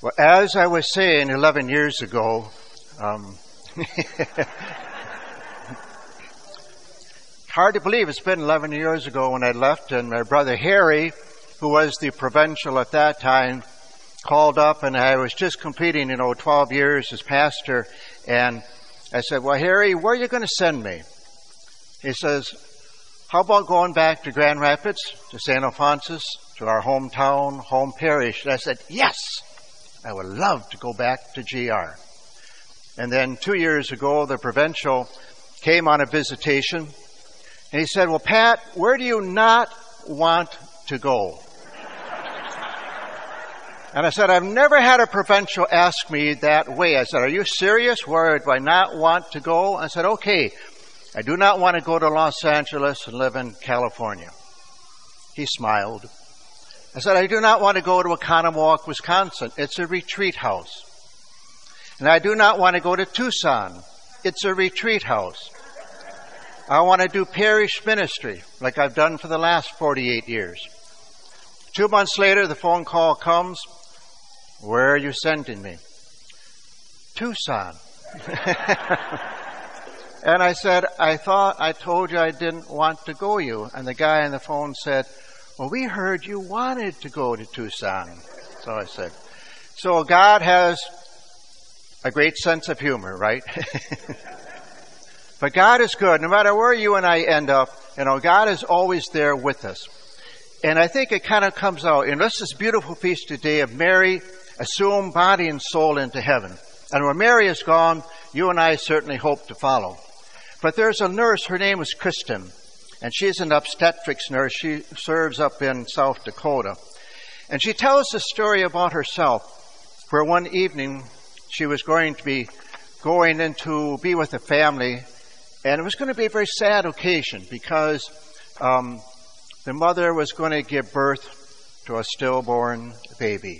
Well, as I was saying 11 years ago, hard to believe it's been 11 years ago when I left, and my brother Harry, who was the provincial at that time, called up, and I was just completing, 12 years as pastor, and I said, well, Harry, where are you going to send me? He says, how about going back to Grand Rapids, to St. Alphonsus, to our hometown, home parish? And I said, yes, I would love to go back to GR. And then 2 years ago, the provincial came on a visitation, and he said, well, Pat, where do you not want to go? And I said, I've never had a provincial ask me that way. I said, are you serious? Where do I not want to go? I said, okay, I do not want to go to Los Angeles and live in California. He smiled. I said, I do not want to go to Oconomowoc, Wisconsin. It's a retreat house. And I do not want to go to Tucson. It's a retreat house. I want to do parish ministry like I've done for the last 48 years. 2 months later, the phone call comes. Where are you sending me? Tucson. And I said, I thought I told you I didn't want to go you. And the guy on the phone said, well, we heard you wanted to go to Tucson. So I said, so God has a great sense of humor, right? But God is good. No matter where you and I end up, God is always there with us. And I think it kind of comes out in this beautiful feast today of Mary assumed body and soul into heaven. And where Mary is gone, you and I certainly hope to follow. But there's a nurse, her name is Kristen, and she's an obstetrics nurse. She serves up in South Dakota. And she tells a story about herself, where one evening she was going to be going in to be with a family, and it was going to be a very sad occasion because the mother was going to give birth to a stillborn baby.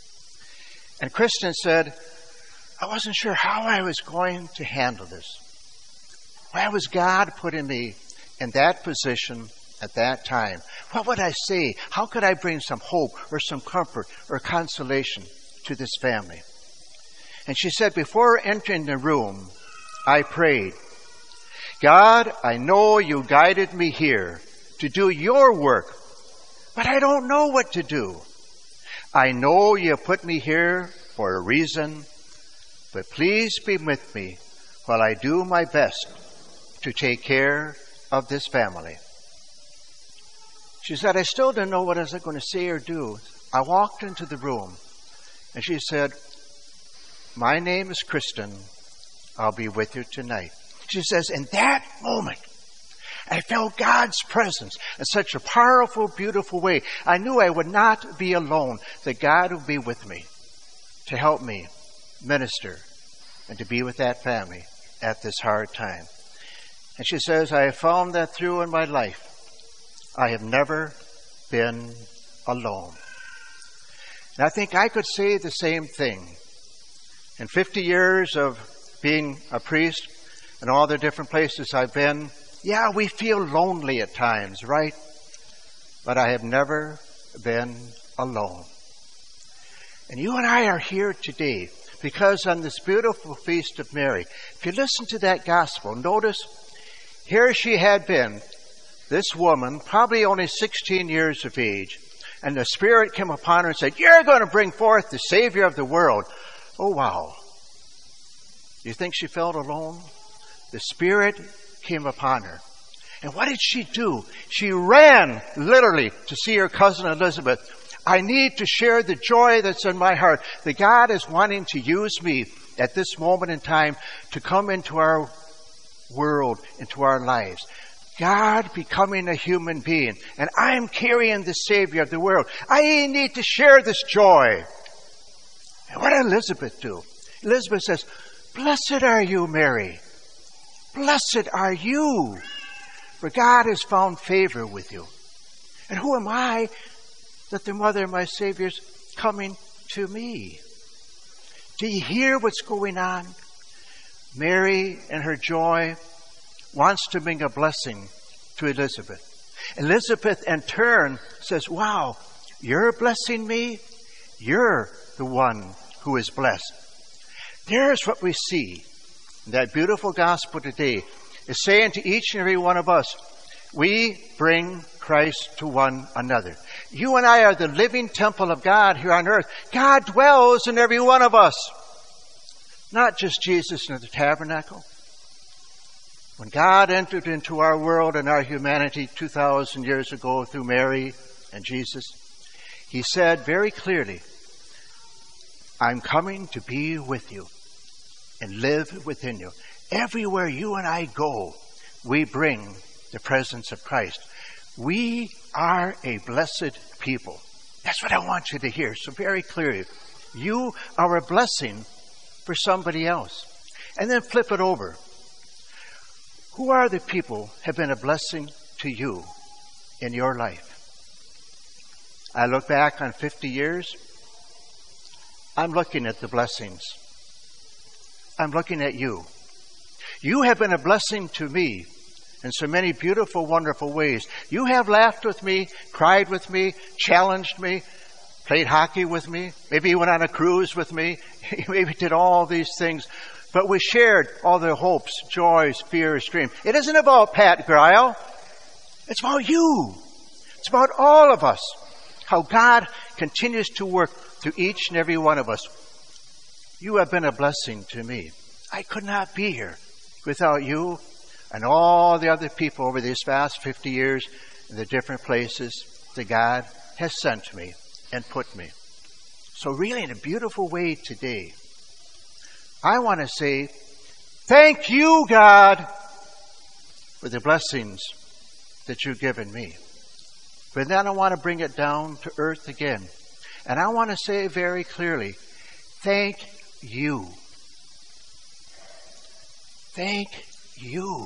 And Kristen said, I wasn't sure how I was going to handle this. Why was God putting me in that position at that time? What would I say? How could I bring some hope or some comfort or consolation to this family? And she said, before entering the room, I prayed, God, I know you guided me here to do your work, but I don't know what to do. I know you put me here for a reason, but please be with me while I do my best to take care of this family. She said, I still didn't know what I was going to say or do. I walked into the room, and she said, my name is Kristen. I'll be with you tonight. She says, in that moment, I felt God's presence in such a powerful, beautiful way. I knew I would not be alone, that God would be with me to help me minister and to be with that family at this hard time. And she says, I have found that through in my life, I have never been alone. And I think I could say the same thing. In 50 years of being a priest and all the different places I've been, yeah, we feel lonely at times, right? But I have never been alone. And you and I are here today because on this beautiful feast of Mary, if you listen to that gospel, notice here she had been, this woman, probably only 16 years of age, and the Spirit came upon her and said, you're going to bring forth the Savior of the world. Oh, wow. You think she felt alone? The Spirit came upon her. And what did she do? She ran, literally, to see her cousin Elizabeth. I need to share the joy that's in my heart. That God is wanting to use me at this moment in time to come into our world, into our lives. God becoming a human being. And I'm carrying the Savior of the world. I need to share this joy. And what did Elizabeth do? Elizabeth says, blessed are you, Mary. Blessed are you, for God has found favor with you. And who am I that the mother of my Savior's coming to me? Do you hear what's going on? Mary, in her joy, wants to bring a blessing to Elizabeth. Elizabeth, in turn, says, wow, you're blessing me? You're the one who is blessed. There's what we see. That beautiful gospel today is saying to each and every one of us, we bring Christ to one another. You and I are the living temple of God here on earth. God dwells in every one of us. Not just Jesus in the tabernacle. When God entered into our world and our humanity 2,000 years ago through Mary and Jesus, He said very clearly, I'm coming to be with you and live within you. Everywhere you and I go, we bring the presence of Christ. We are a blessed people. That's what I want you to hear so very clearly. You are a blessing for somebody else. And then flip it over. Who are the people who have been a blessing to you in your life? I look back on 50 years. I'm looking at the blessings. I'm looking at you. You have been a blessing to me in so many beautiful, wonderful ways. You have laughed with me, cried with me, challenged me, played hockey with me. Maybe you went on a cruise with me. Maybe did all these things. But we shared all the hopes, joys, fears, dreams. It isn't about Pat Gryle. It's about you. It's about all of us. How God continues to work through each and every one of us. You have been a blessing to me. I could not be here without you and all the other people over these past 50 years in the different places that God has sent me and put me. So really in a beautiful way today, I want to say, thank you, God, for the blessings that you've given me. But then I want to bring it down to earth again. And I want to say very clearly, thank you. Thank you.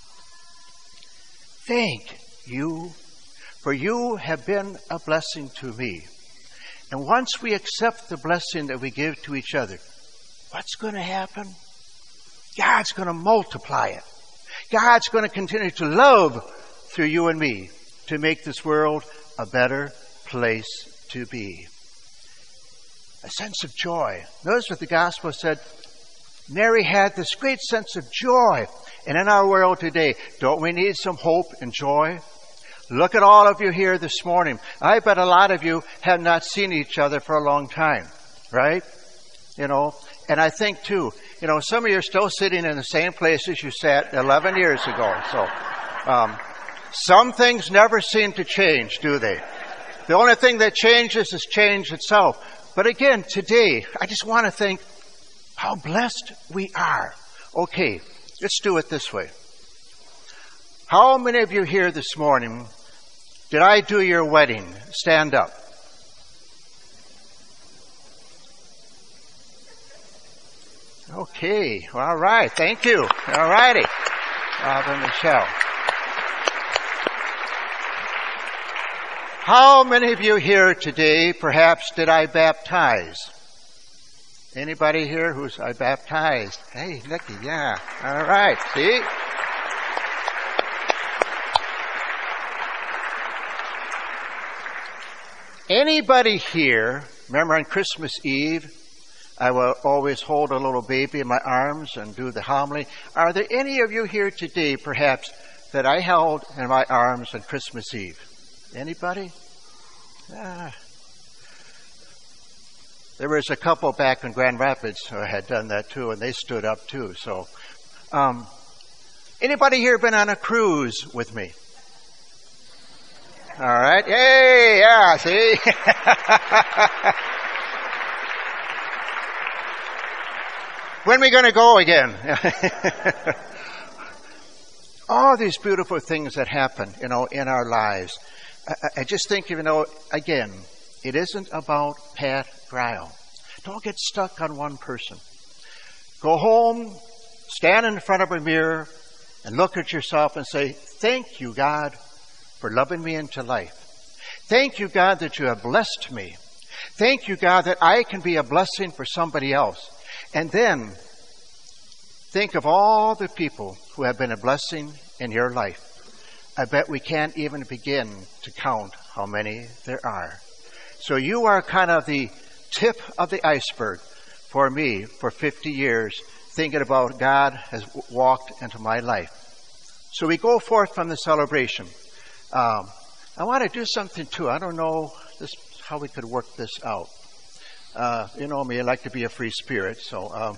Thank you, for you have been a blessing to me. And once we accept the blessing that we give to each other, what's going to happen? God's going to multiply it. God's going to continue to love through you and me to make this world a better place to be. A sense of joy. Notice what the gospel said. Mary had this great sense of joy. And in our world today, don't we need some hope and joy? Look at all of you here this morning. I bet a lot of you have not seen each other for a long time, right? And I think too, some of you are still sitting in the same places you sat 11 years ago. So, some things never seem to change, do they? The only thing that changes is change itself. But again, today, I just want to think how blessed we are. Okay, let's do it this way. How many of you here this morning, did I do your wedding? Stand up. Okay, all right, thank you. All righty, Bob and Michelle. How many of you here today, perhaps, did I baptize? Anybody here who's I baptized? Hey, Nikki, yeah. All right, see? Anybody here, remember on Christmas Eve, I will always hold a little baby in my arms and do the homily. Are there any of you here today, perhaps, that I held in my arms on Christmas Eve? Anybody? There was a couple back in Grand Rapids who had done that too, and they stood up too. So, anybody here been on a cruise with me? All right. Yay! Yeah. See. When are we going to go again? All these beautiful things that happen, in our lives. I just think, again, it isn't about Pat Gryle. Don't get stuck on one person. Go home, stand in front of a mirror, and look at yourself and say, thank you, God, for loving me into life. Thank you, God, that you have blessed me. Thank you, God, that I can be a blessing for somebody else. And then think of all the people who have been a blessing in your life. I bet we can't even begin to count how many there are. So you are kind of the tip of the iceberg for me for 50 years, thinking about God has walked into my life. So we go forth from the celebration. I want to do something too. I don't know how we could work this out. You know me, I like to be a free spirit, so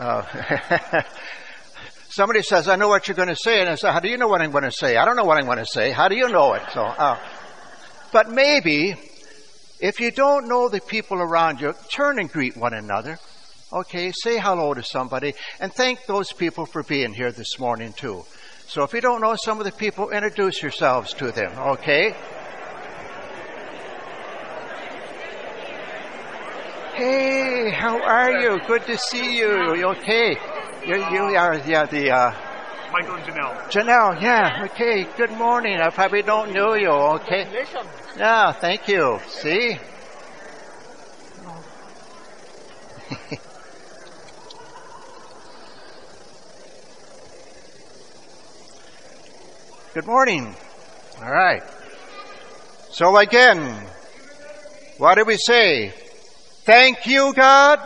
somebody says, I know what you're going to say, and I say, how do you know what I'm going to say? I don't know what I'm going to say. How do you know it? But maybe, if you don't know the people around you, turn and greet one another. Okay, say hello to somebody, and thank those people for being here this morning too. So if you don't know some of the people, introduce yourselves to them, okay? Hey, how are you? Good to see you. Okay. You are, Michael and Janelle. Janelle, yeah. Okay. Good morning. I probably don't know you. Okay. Yeah, thank you. See? Good morning. All right. So again, what do we say? Thank you, God.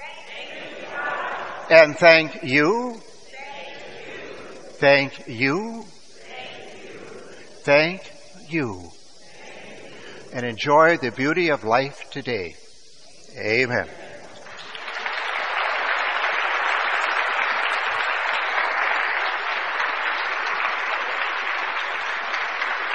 And thank you. Thank you. Thank you. And enjoy the beauty of life today. Amen.